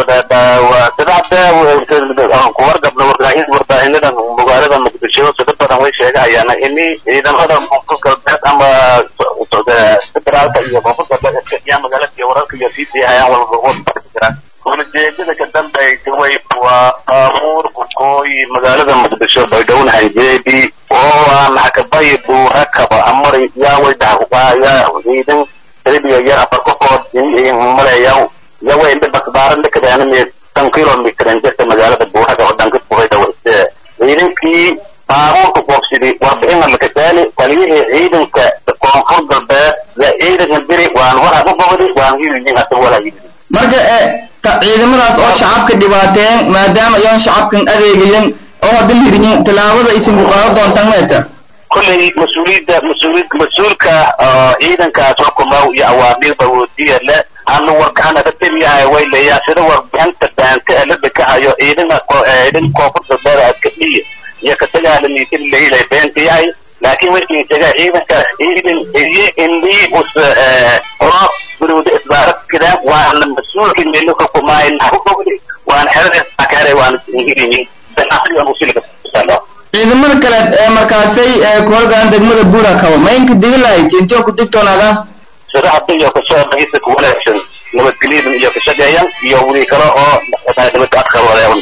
kuwargab wargaahin warbaahinada magaalada muqdisho sida badan way sheegayaan in ciidamada koonfurta ama federaalka iyo koonfurta iyo magaalada iyo wararka iyo siiyayaan walba jiraan ujeedada ka dambeeyay way amur kooy magaalada muqdisho bay dhownahay jeedi oo aan hakabay buurakaba amar yaa way dhaxwaaya ciidan tiribiya yar afar qofood in maleeyaw yawa inta basbaaran la kadaanin 10 kilomitir inta magaalada buuraha oo dhanka buurada wada ciidankii baabuurka boobsidii warbixin la kadaalay taliyihii ciidanka koonfur galbeed ya ciidanka diri waan wara u boqdi waan yiri hada wala yiri marka ciidamadaas oo shacabka dhibaateen maadaama ay shacabkan adeegayeen oo hadda yiriin talaabada isin ku qaado doontaan meeta kulli mas'uulka ciidankaas oo kuma iyo awaamiir bawdiya la aan warkaan dadkii yahay way leeyahay sida warbixinta baanka la dhakahayo ciidanka koonfurta galbeed ka dhiyo iyo ka tagaalay in leeyahay baanka yahay laakiin wixii tagaa ciidanka indii us oo buruud isbaarat kida waan mas'uulkii meelka kuma in xuquuqdi waan xeelad akaaray waan ingiriini dadkii aan usilka sala ciidamada kale markaasay koolgaan degmada buura kawa ma inka digilahay inta ku digtoonaada sida hadda iyo ka soo baxaysa ku wanaagsan nabadgelyada iyo ka shaqeeyaan iyo wixii kale oo nabadda akhar walaayaan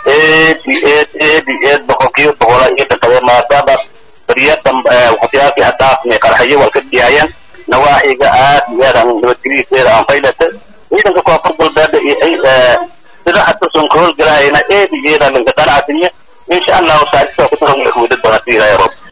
boqolkiiba boqol iyo dadka maadaama bariyada waxyaabihii hadaafnay qarxayo waa ka diyaayaan nawaaxiga aad iyo aad nabadgelyada aan faylata ciidanka koonfur galbeed sida hadda soo kool galayna eediyada laga qanaacsiyo إن شاء الله وساعدته كثيرا من الكودات بناتي لا يا رب